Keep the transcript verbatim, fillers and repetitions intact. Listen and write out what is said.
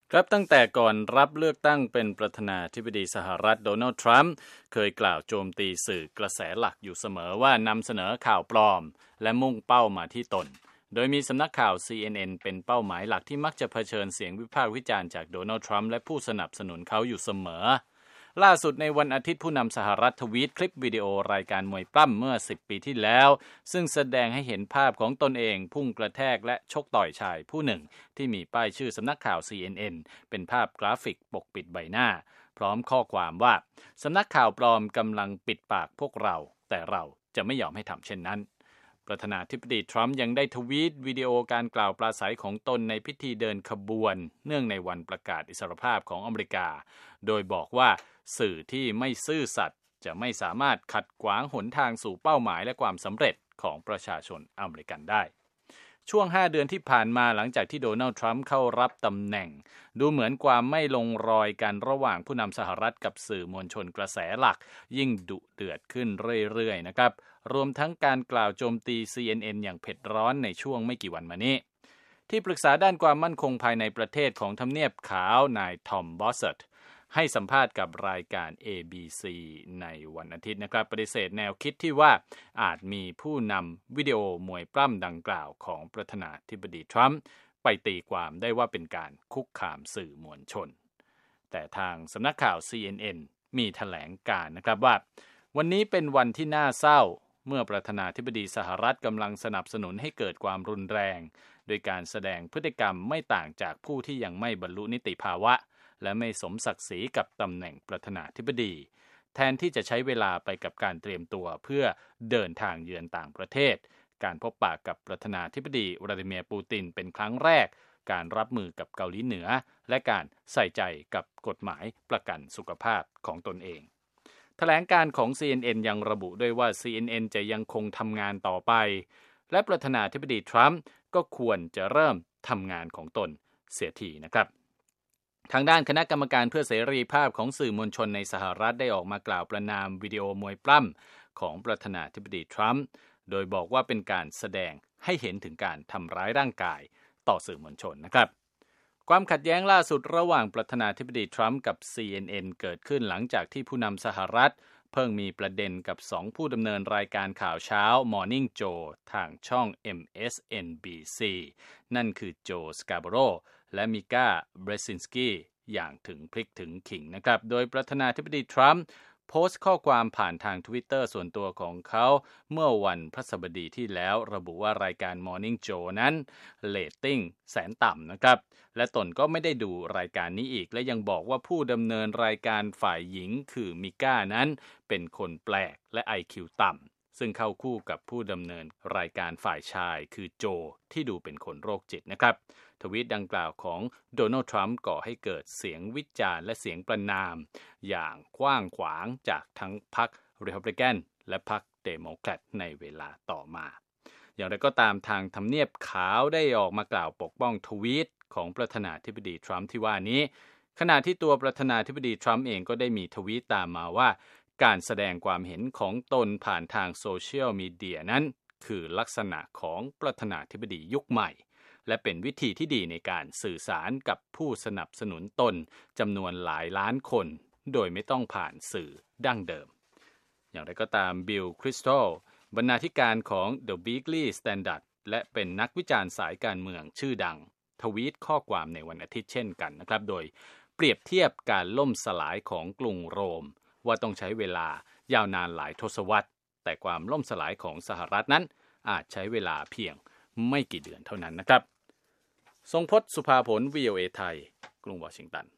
ครับตั้งแต่ก่อนรับเลือกตั้งเป็นประธานาธิบดีสหรัฐโดนัลด์ทรัมป์เคยกล่าวโจมตีสื่อกระแสหลักอยู่เสมอว่านำเสนอข่าวปลอมและมุ่งเป้ามาที่ตนโดยมีสำนักข่าว ซี เอ็น เอ็น เป็นเป้าหมายหลักที่มักจะเผชิญเสียงวิพากษ์วิจารณ์จากโดนัลด์ทรัมป์และผู้สนับสนุนเขาอยู่เสมอล่าสุดในวันอาทิตย์ผู้นำสหรัฐทวีตคลิปวิดีโอรายการมวยปล้ำเมื่อสิบปีที่แล้วซึ่งแสดงให้เห็นภาพของตนเองพุ่งกระแทกและชกต่อยชายผู้หนึ่งที่มีป้ายชื่อสำนักข่าว ซี เอ็น เอ็น เป็นภาพกราฟิกปกปิดใบหน้าพร้อมข้อความว่าสำนักข่าวปลอมกำลังปิดปากพวกเราแต่เราจะไม่ยอมให้ทำเช่นนั้นประธานาธิบดีทรัมป์ยังได้ทวีตวิดีโอการกล่าวปราศัยของตนในพิธีเดินขบวนเนื่องในวันประกาศอิสรภาพของอเมริกาโดยบอกว่าสื่อที่ไม่ซื่อสัตย์จะไม่สามารถขัดขวางหนทางสู่เป้าหมายและความสำเร็จของประชาชนอเมริกันได้ช่วงห้าเดือนที่ผ่านมาหลังจากที่โดนัลด์ทรัมป์เข้ารับตำแหน่งดูเหมือนความไม่ลงรอยกันระหว่างผู้นำสหรัฐกับสื่อมวลชนกระแสหลักยิ่งดุเดือดขึ้นเรื่อยๆนะครับรวมทั้งการกล่าวโจมตี ซี เอ็น เอ็น อย่างเผ็ดร้อนในช่วงไม่กี่วันมานี้ที่ปรึกษาด้านความมั่นคงภายในประเทศของทำเนียบขาวนายทอมบอสเซตให้สัมภาษณ์กับรายการ เอ บี ซี ในวันอาทิตย์นะครับปฏิเสธแนวคิดที่ว่าอาจมีผู้นำวิดีโอมวยปล้ำดังกล่าวของประธานาธิบดีทรัมป์ไปตีความได้ว่าเป็นการคุกคามสื่อมวลชนแต่ทางสำนักข่าว ซี เอ็น เอ็น มีแถลงการนะครับว่าวันนี้เป็นวันที่น่าเศร้าเมื่อประธานาธิบดีสหรัฐกำลังสนับสนุนให้เกิดความรุนแรงโดยการแสดงพฤติกรรมไม่ต่างจากผู้ที่ยังไม่บรรลุนิติภาวะและไม่สมศักดิ์ศรีกับตำแหน่งประธานาธิบดีแทนที่จะใช้เวลาไปกับการเตรียมตัวเพื่อเดินทางเยือนต่างประเทศการพบปะกับประธานาธิบดีวลาดิเมียร์ปูตินเป็นครั้งแรกการรับมือกับเกาหลีเหนือและการใส่ใจกับกฎหมายประกันสุขภาพของตนเองแถลงการของ ซี เอ็น เอ็น ยังระบุด้วยว่า ซี เอ็น เอ็น จะยังคงทำงานต่อไปและประธานาธิบดีทรัมป์ก็ควรจะเริ่มทำงานของตนเสียทีนะครับทางด้านคณะกรรมการเพื่อเสรีภาพของสื่อมวลชนในสหรัฐได้ออกมากล่าวประณามวิดีโอมวยปล้ำของประธานาธิบดีทรัมป์โดยบอกว่าเป็นการแสดงให้เห็นถึงการทำร้ายร่างกายต่อสื่อมวลชนนะครับความขัดแย้งล่าสุดระหว่างประธานาธิบดีทรัมป์กับ ซี เอ็น เอ็น เกิดขึ้นหลังจากที่ผู้นำสหรัฐเพิ่งมีประเด็นกับสองผู้ดำเนินรายการข่าวเช้า Morning Joe ทางช่อง เอ็ม เอส เอ็น บี ซี นั่นคือโจสกาโบโรและมิก้าเบรซินสกี้อย่างถึงพริกถึงขิงนะครับโดยประธานาธิบดีทรัมป์โพสต์ข้อความผ่านทาง Twitter ส่วนตัวของเขาเมื่อวันพฤหัสบดีที่แล้วระบุว่ารายการ Morning Joe นั้นเรตติ้งแสนต่ำนะครับและตนก็ไม่ได้ดูรายการนี้อีกและยังบอกว่าผู้ดำเนินรายการฝ่ายหญิงคือมิก้านั้นเป็นคนแปลกและ ไอ คิว ต่ำซึ่งเข้าคู่กับผู้ดำเนินรายการฝ่ายชายคือโจที่ดูเป็นคนโรคจิตนะครับทวีตดังกล่าวของโดนัลด์ทรัมป์ก่อให้เกิดเสียงวิจารณ์และเสียงประณามอย่างกว้างขวางจากทั้งพรรครีพับลิกันและพรรคเดโมแครตในเวลาต่อมาอย่างไรก็ตามทางทำเนียบขาวได้ออกมากล่าวปกป้องทวีตของประธานาธิบดีทรัมป์ที่ว่านี้ขณะที่ตัวประธานาธิบดีทรัมป์เองก็ได้มีทวีตตามมาว่าการแสดงความเห็นของตนผ่านทางโซเชียลมีเดียนั้นคือลักษณะของประธานาธิบดียุคใหม่และเป็นวิธีที่ดีในการสื่อสารกับผู้สนับสนุนตนจำนวนหลายล้านคนโดยไม่ต้องผ่านสื่อดั้งเดิมอย่างไรก็ตามบิลคริสตัลบรรณาธิการของ The Weekly Standard และเป็นนักวิจารณ์สายการเมืองชื่อดังทวีตข้อความในวันอาทิตย์เช่นกันนะครับโดยเปรียบเทียบการล่มสลายของกรุงโรมว่าต้องใช้เวลายาวนานหลายทศวรรษแต่ความล่มสลายของสหรัฐนั้นอาจใช้เวลาเพียงไม่กี่เดือนเท่านั้นนะครับทรงพจน์ สุภาผล วี โอ เอ ไทยกรุงวอชิงตัน